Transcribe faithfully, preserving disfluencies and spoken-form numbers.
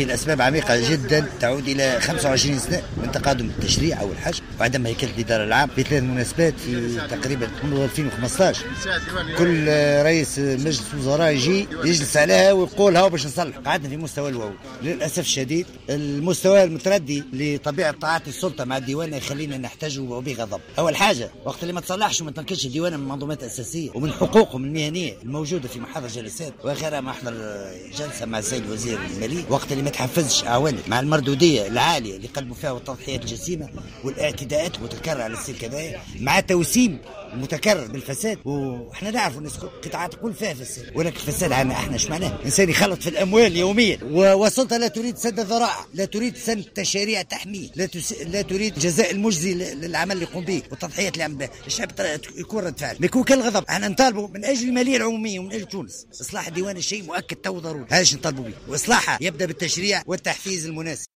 الأسباب عميقة جدا تعود إلى خمسة وعشرين سنة من تقادم التشريع أو الحج وعدم هيكلة الإدارة العام في ثلاث مناسبات في تقريبا منذ ألفين وخمسطاش. كل رئيس مجلس وزراء يجي يجلس عليها ويقول هاو باش نصلح. قعدنا في مستوى الواو. للأسف الشديد المستوى المتردي لطبيعة تعاطي السلطة مع الديوان يخلينا نحتاجه بغضب. أول حاجة وقت اللي ما تصلحش وما تنكش الديوان من المنظومات الأساسية ومن حقوقهم المهنية الموجودة في محاضر جلسات وغيرها. ما أحضر جلسة مع السيد وزير المالية وقت اللي ما تحفزش أعوانه مع المردودية العالية اللي قدموا فيها والتضحيات الجسيمة والاعتداءات المتكررة على السلك هذايا مع توسيم متكرر بالفساد. واحنا نعرف ان قطاعات كل فيها فساد ولكن الفساد عنا احنا ايش معناه؟ انسان يخلط في الاموال يوميا والسلطه لا تريد سد الذرائع، لا تريد سن تشاريع تحميه، لا, تس... لا تريد جزاء المجزي للعمل اللي يقوم به والتضحيات اللي عمل به الشعب. يكون رد فعل يكون كالغضب. احنا نطالبوا من اجل الماليه العموميه ومن اجل تونس اصلاح الديوان الشيء مؤكد تو ضروري. هذا نطالبوا به واصلاحها يبدا بالتشريع والتحفيز المناسب.